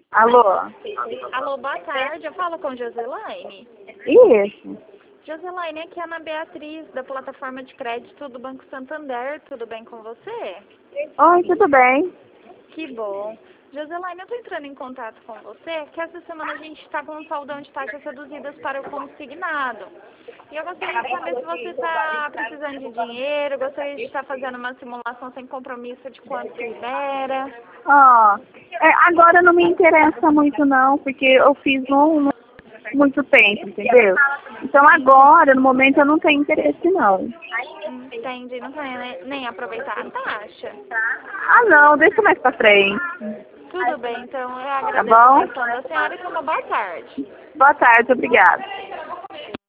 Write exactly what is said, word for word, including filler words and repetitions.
Alô? Alô, boa tarde. Eu falo com Joselaine. Isso. Joselaine, aqui é a Ana Beatriz, da plataforma de crédito do Banco Santander. Tudo bem com você? Oi, tudo bem? Que bom. Joselaine, eu estou entrando em contato com você, que essa semana a gente está com um saldão de taxas reduzidas para o consignado. E eu gostaria de saber se você está precisando de dinheiro, gostaria de estar fazendo uma simulação sem compromisso de quanto libera. Ó, é, agora não me interessa muito não, porque eu fiz um há muito tempo, entendeu? Então agora, no momento, eu não tenho interesse não. Entendi, não quer nem, nem aproveitar a taxa. Ah não, deixa mais pra frente. Tudo bem, então eu Tá agradeço a bom? atenção da senhora e uma boa tarde. Boa tarde, obrigada.